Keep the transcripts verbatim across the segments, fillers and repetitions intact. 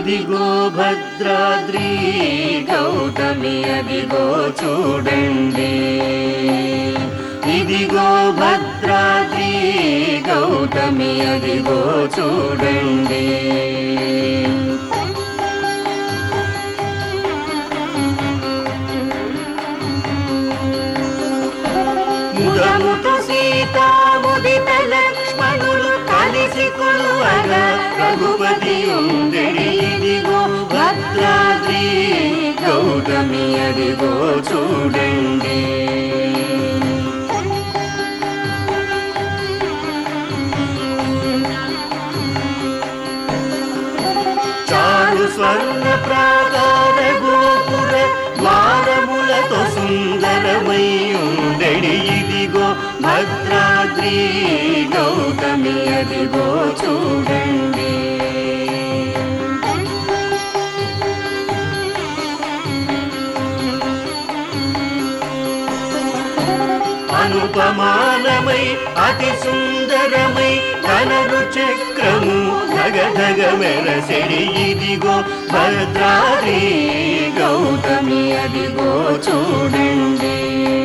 ఇదిగో భద్రాద్రి గౌతమి అదిగో చూడండి, ఇదిగో భద్రాద్రి గౌతమి అదిగో చూడండి. ముదముతో సీతా ముదిత లక్ష్మణులు కలిసి కొలువగా రఘుపతి ఉండెడి, ఇదిగో భద్రాద్రి గౌతమి అదిగో చూడండి. చారు స్వర్ణ ప్రాకార గోపుర ద్వారములతో సుందరమై ఉండెడి, ఇదిగో భద్రాద్రి గౌతమి అదిగో చూడండి. అనుపమానమై అతి సుందరమై ధనరు చక్రము ధగధగ మెరసెడి, ఇదిగో భద్రాద్రి గౌతమి అదిగో చూడండి.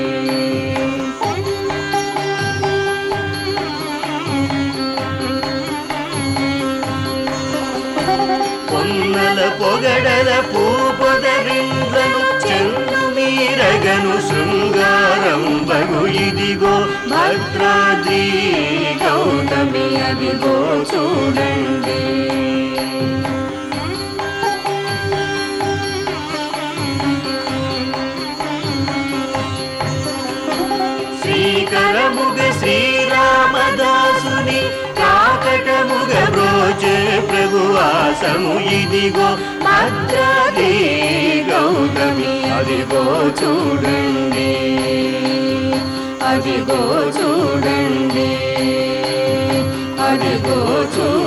పొన్నల పొగడల పూపొదరిండ్లను చెన్ను మీరగను శృంగారం బగు, ఇదిగో భద్రాద్రి గౌతమి అదిగో చూడండి. శ్రీకరముగ శ్రీరామదాసుని కాకటముగ బ్రోచే ప్రభువాసము, ఇదిగో భద్రాద్రి గౌతమి అదిగో చూడండి, అదిగో చూడండి, అదిగో చూడండి.